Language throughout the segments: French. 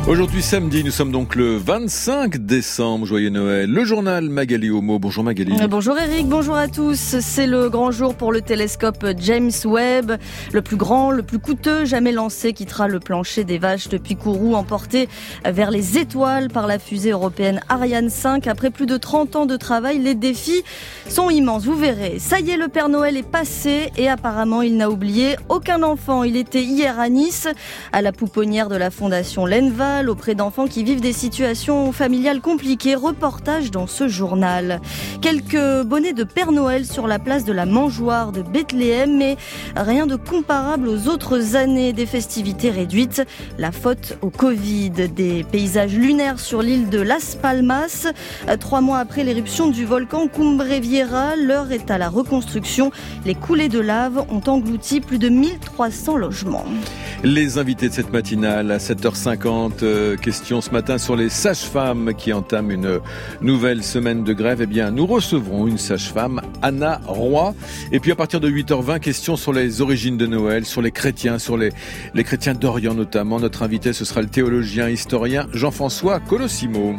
Aujourd'hui samedi, nous sommes donc le 25 décembre, joyeux Noël. Le journal Magali Homo. Bonjour Magali. Bonjour Eric, bonjour à tous. C'est le grand jour pour le télescope James Webb, le plus grand, le plus coûteux jamais lancé, quittera le plancher des vaches depuis Kourou, emporté vers les étoiles par la fusée européenne Ariane 5. Après plus de 30 ans de travail, les défis sont immenses, vous verrez. Ça y est, le Père Noël est passé et apparemment il n'a oublié aucun enfant. Il était hier à Nice, à la pouponnière de la fondation Lenval, auprès d'enfants qui vivent des situations familiales compliquées. Reportage dans ce journal. Quelques bonnets de Père Noël sur la place de la Mangeoire de Bethléem, mais rien de comparable aux autres années. Des festivités réduites, la faute au Covid. Des paysages lunaires sur l'île de Las Palmas. 3 mois après l'éruption du volcan Cumbre Vieja, l'heure est à la reconstruction. Les coulées de lave ont englouti plus de 1300 logements. Les invités de cette matinale à 7h50, question ce matin sur les sages-femmes qui entament une nouvelle semaine de grève. Eh bien, nous recevrons une sage-femme, Anna Roy. Et puis à partir de 8h20, question sur les origines de Noël, sur les chrétiens, sur les chrétiens d'Orient notamment. Notre invité, ce sera le théologien historien Jean-François Colossimo.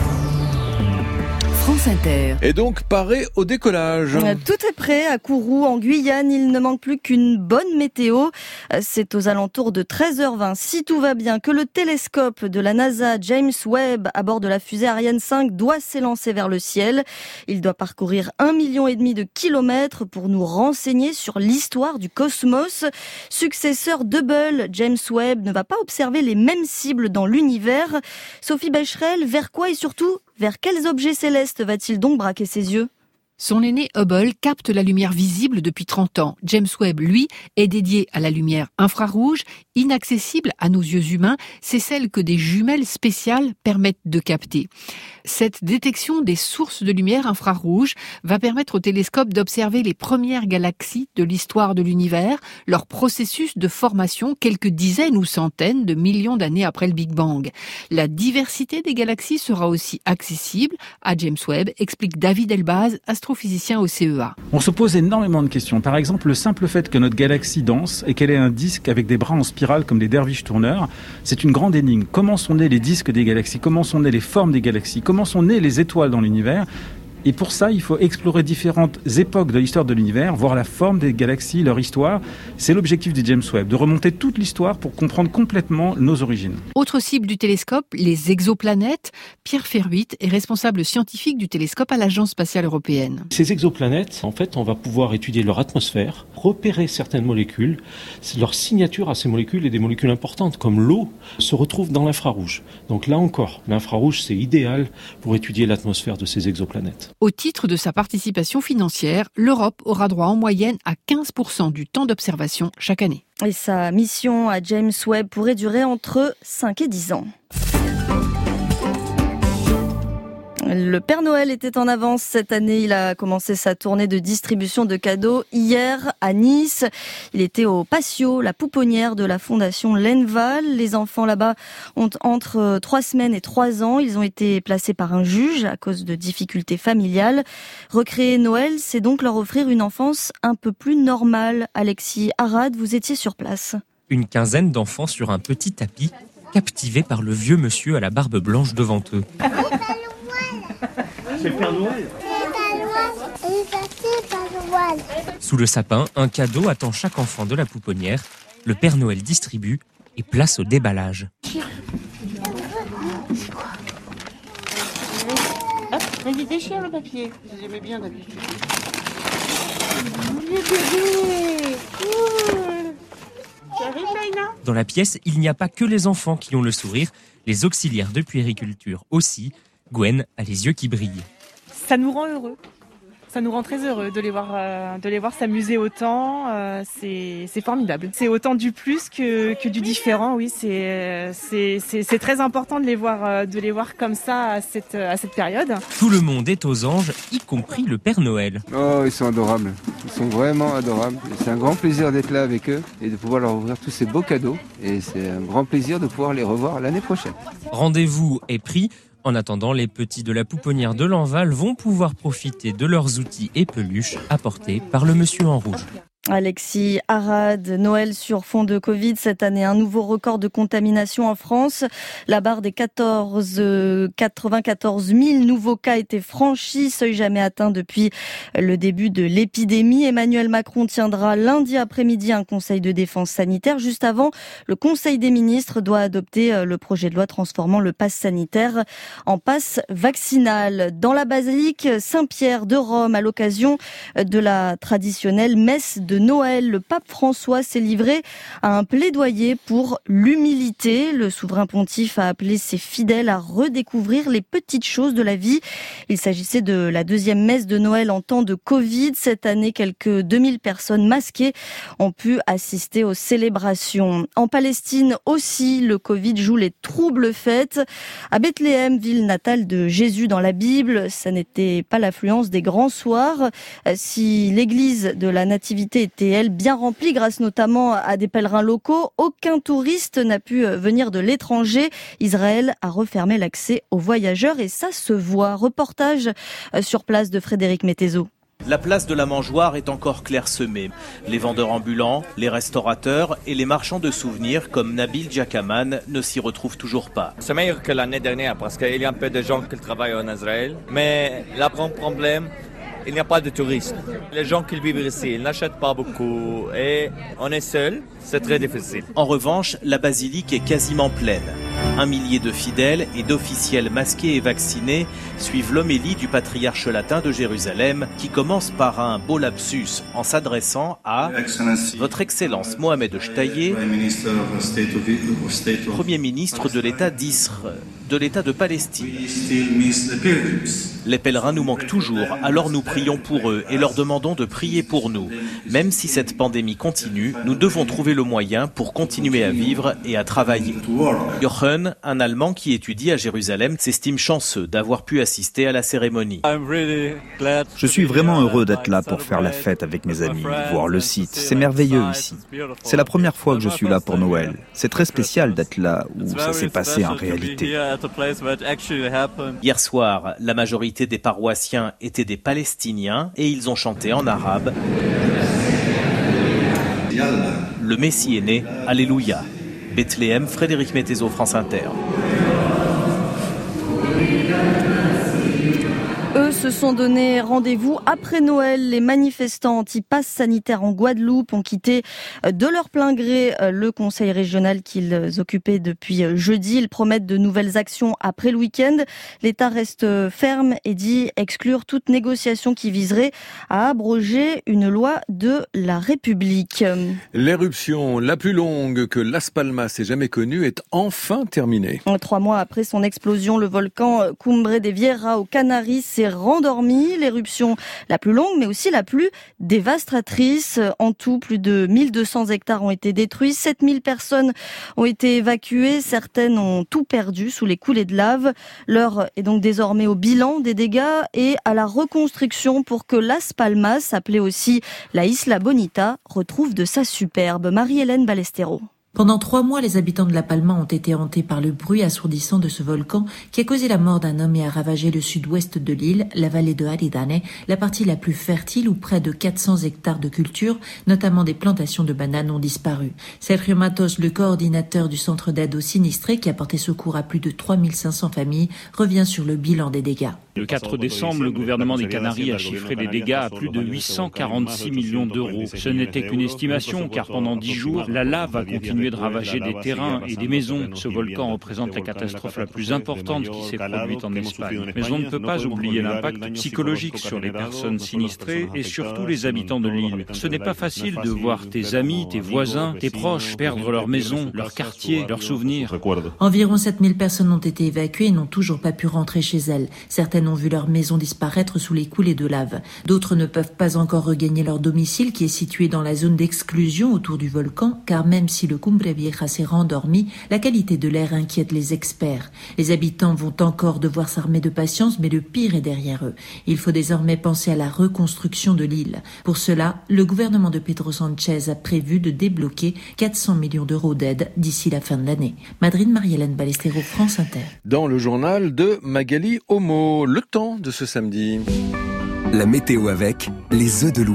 France Inter. Et donc, paré au décollage. Tout est prêt à Kourou, en Guyane. Il ne manque plus qu'une bonne météo. C'est aux alentours de 13h20, si tout va bien, que le télescope de la NASA James Webb, à bord de la fusée Ariane 5, doit s'élancer vers le ciel. Il doit parcourir 1,5 million de kilomètres pour nous renseigner sur l'histoire du cosmos. Successeur d'Hubble, James Webb ne va pas observer les mêmes cibles dans l'univers. Sophie Becherel, vers quoi et surtout vers quels objets célestes va-t-il donc braquer ses yeux ? Son aîné Hubble capte la lumière visible depuis 30 ans. James Webb, lui, est dédié à la lumière infrarouge, inaccessible à nos yeux humains. C'est celle que des jumelles spéciales permettent de capter. Cette détection des sources de lumière infrarouge va permettre au télescope d'observer les premières galaxies de l'histoire de l'univers, leur processus de formation quelques dizaines ou centaines de millions d'années après le Big Bang. La diversité des galaxies sera aussi accessible à James Webb, explique David Elbaz, astrophysicien au CEA. On se pose énormément de questions. Par exemple, le simple fait que notre galaxie danse et qu'elle ait un disque avec des bras en spirale comme des derviches tourneurs, c'est une grande énigme. Comment sont nés les disques des galaxies ? Comment sont nées les formes des galaxies ? Comment sont nées les étoiles dans l'univers ? Et pour ça, il faut explorer différentes époques de l'histoire de l'univers, voir la forme des galaxies, leur histoire. C'est l'objectif du James Webb, de remonter toute l'histoire pour comprendre complètement nos origines. Autre cible du télescope, les exoplanètes. Pierre Ferruit est responsable scientifique du télescope à l'Agence spatiale européenne. Ces exoplanètes, en fait, on va pouvoir étudier leur atmosphère, repérer certaines molécules. Leur signature à ces molécules et des molécules importantes, comme l'eau, se retrouvent dans l'infrarouge. Donc là encore, l'infrarouge, c'est idéal pour étudier l'atmosphère de ces exoplanètes. Au titre de sa participation financière, l'Europe aura droit en moyenne à 15% du temps d'observation chaque année. Et sa mission à James Webb pourrait durer entre 5 et 10 ans. Le Père Noël était en avance cette année. Il a commencé sa tournée de distribution de cadeaux hier à Nice. Il était au patio, la pouponnière de la fondation Lenval. Les enfants là-bas ont entre 3 semaines et 3 ans. Ils ont été placés par un juge à cause de difficultés familiales. Recréer Noël, c'est donc leur offrir une enfance un peu plus normale. Alexis Arad, vous étiez sur place. Une quinzaine d'enfants sur un petit tapis, captivés par le vieux monsieur à la barbe blanche devant eux. C'est le Père Noël. Sous le sapin, un cadeau attend chaque enfant de la pouponnière. Le Père Noël distribue et place au déballage. C'est quoi ? Hop, vas-y, déchire le papier. Vous aimez bien d'habitude. Mon bébé. Cool. Tu arrives, Laïna ? Dans la pièce, il n'y a pas que les enfants qui ont le sourire. Les auxiliaires de puériculture aussi. Gwen a les yeux qui brillent. Ça nous rend heureux. Ça nous rend très heureux de les voir s'amuser autant. C'est formidable. C'est autant du plus que du différent. Oui, c'est très important de les voir comme ça à cette période. Tout le monde est aux anges, y compris le Père Noël. Oh, ils sont adorables. Ils sont vraiment adorables. C'est un grand plaisir d'être là avec eux et de pouvoir leur ouvrir tous ces beaux cadeaux. Et c'est un grand plaisir de pouvoir les revoir l'année prochaine. Rendez-vous est pris. En attendant, les petits de la pouponnière de Lenval vont pouvoir profiter de leurs outils et peluches apportés par le monsieur en rouge. Alexis Arad, Noël sur fond de Covid cette année, un nouveau record de contamination en France. La barre des 94 000 nouveaux cas était franchie, seuil jamais atteint depuis le début de l'épidémie. Emmanuel Macron tiendra lundi après-midi un conseil de défense sanitaire. Juste avant, le Conseil des ministres doit adopter le projet de loi transformant le pass sanitaire en pass vaccinal. Dans la basilique Saint-Pierre de Rome, à l'occasion de la traditionnelle messe de Noël, le pape François s'est livré à un plaidoyer pour l'humilité. Le souverain pontife a appelé ses fidèles à redécouvrir les petites choses de la vie. Il s'agissait de la deuxième messe de Noël en temps de Covid. Cette année, quelques 2000 personnes masquées ont pu assister aux célébrations. En Palestine aussi, le Covid joue les troubles fêtes. À Bethléem, ville natale de Jésus dans la Bible, ça n'était pas l'affluence des grands soirs. Si l'église de la Nativité était, elle, bien remplie grâce notamment à des pèlerins locaux, aucun touriste n'a pu venir de l'étranger. Israël a refermé l'accès aux voyageurs et ça se voit. Reportage sur place de Frédéric Mettezo. La place de la Mangeoire est encore clairsemée. Les vendeurs ambulants, les restaurateurs et les marchands de souvenirs comme Nabil Djakaman ne s'y retrouvent toujours pas. C'est meilleur que l'année dernière parce qu'il y a un peu de gens qui travaillent en Israël. Mais le grand problème, il n'y a pas de touristes. Les gens qui vivent ici, ils n'achètent pas beaucoup et on est seul, c'est très difficile. En revanche, la basilique est quasiment pleine. 1 millier de fidèles et d'officiels masqués et vaccinés suivent l'homélie du patriarche latin de Jérusalem qui commence par un beau lapsus en s'adressant à Votre Excellence Mohamed Shtayyeh, Premier ministre de l'État d'Israël, de l'État de Palestine. Les pèlerins nous manquent toujours, alors nous prions pour eux et leur demandons de prier pour nous. Même si cette pandémie continue, nous devons trouver le moyen pour continuer à vivre et à travailler. Jochen, un Allemand qui étudie à Jérusalem, s'estime chanceux d'avoir pu assister à la cérémonie. Je suis vraiment heureux d'être là pour faire la fête avec mes amis, voir le site. C'est merveilleux ici. C'est la première fois que je suis là pour Noël. C'est très spécial d'être là où ça s'est passé en réalité. Hier soir, la majorité des paroissiens étaient des Palestiniens et ils ont chanté en arabe. Le Messie est né, Alléluia. Bethléem, Frédéric Mettezo, France Inter. Eux se sont donné rendez-vous après Noël. Les manifestants anti-pass sanitaire en Guadeloupe ont quitté de leur plein gré le conseil régional qu'ils occupaient depuis jeudi. Ils promettent de nouvelles actions après le week-end. L'État reste ferme et dit exclure toute négociation qui viserait à abroger une loi de la République. L'éruption la plus longue que Las Palmas ait jamais connue est enfin terminée. 3 mois après son explosion, le volcan Cumbre de Vieira aux Canaries s'est rendormi. L'éruption la plus longue, mais aussi la plus dévastatrice. En tout, plus de 1200 hectares ont été détruits. 7000 personnes ont été évacuées. Certaines ont tout perdu sous les coulées de lave. L'heure est donc désormais au bilan des dégâts et à la reconstruction pour que Las Palmas, appelée aussi la Isla Bonita, retrouve de sa superbe. Marie-Hélène Ballestero. Pendant 3 mois, les habitants de La Palma ont été hantés par le bruit assourdissant de ce volcan qui a causé la mort d'un homme et a ravagé le sud-ouest de l'île, la vallée de Aridane, la partie la plus fertile où près de 400 hectares de cultures, notamment des plantations de bananes, ont disparu. Sergio Matos, le coordinateur du centre d'aide aux sinistrés qui a porté secours à plus de 3500 familles, revient sur le bilan des dégâts. Le 4 décembre, le gouvernement des Canaries a chiffré les dégâts à plus de 846 millions d'euros. Ce n'était qu'une estimation car pendant 10 jours, la lave a continué de ravager des terrains et des maisons. Ce volcan représente la catastrophe la plus importante qui s'est produite en Espagne. Mais on ne peut pas oublier l'impact psychologique sur les personnes sinistrées et surtout les habitants de l'île. Ce n'est pas facile de voir tes amis, tes voisins, tes proches perdre leur maison, leur quartier, leurs souvenirs. Environ 7000 personnes ont été évacuées et n'ont toujours pas pu rentrer chez elles. Certaines ont vu leur maison disparaître sous les coulées de lave. D'autres ne peuvent pas encore regagner leur domicile qui est situé dans la zone d'exclusion autour du volcan, car même si le Cumbre Vieja s'est rendormi, la qualité de l'air inquiète les experts. Les habitants vont encore devoir s'armer de patience, mais le pire est derrière eux. Il faut désormais penser à la reconstruction de l'île. Pour cela, le gouvernement de Pedro Sanchez a prévu de débloquer 400 millions d'euros d'aide d'ici la fin de l'année. Madrid, Marie-Hélène Ballestero, France Inter. Dans le journal de Magali Homo, le temps de ce samedi. La météo avec les œufs de Loué.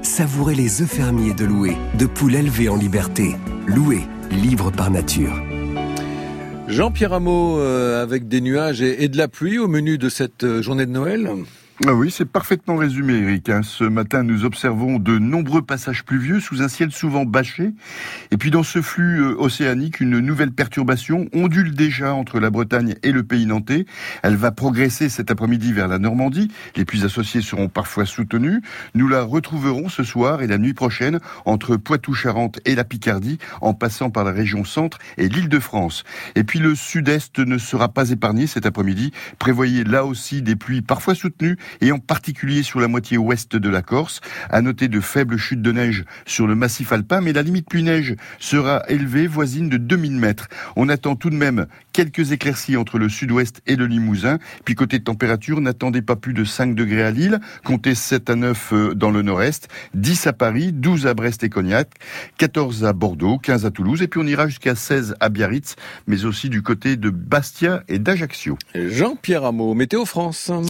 Savourez les œufs fermiers de Loué, de poules élevées en liberté. Loué, libre par nature. Jean-Pierre Hameau, avec des nuages et de la pluie au menu de cette journée de Noël. Ah oui, c'est parfaitement résumé, Eric. Ce matin, nous observons de nombreux passages pluvieux sous un ciel souvent bâché. Et puis dans ce flux océanique, une nouvelle perturbation ondule déjà entre la Bretagne et le pays nantais. Elle va progresser cet après-midi vers la Normandie. Les pluies associées seront parfois soutenues. Nous la retrouverons ce soir et la nuit prochaine entre Poitou-Charentes et la Picardie, en passant par la région centre et l'Île-de-France. Et puis le sud-est ne sera pas épargné cet après-midi. Prévoyez là aussi des pluies parfois soutenues, et en particulier sur la moitié ouest de la Corse. À noter de faibles chutes de neige sur le massif alpin, mais la limite pluie-neige sera élevée, voisine de 2000 mètres. On attend tout de même quelques éclaircies entre le sud-ouest et le Limousin. Puis côté température, n'attendez pas plus de 5 degrés à Lille, comptez 7 à 9 dans le nord-est, 10 à Paris, 12 à Brest et Cognac, 14 à Bordeaux, 15 à Toulouse, et puis on ira jusqu'à 16 à Biarritz, mais aussi du côté de Bastia et d'Ajaccio. Jean-Pierre Hameau, Météo France.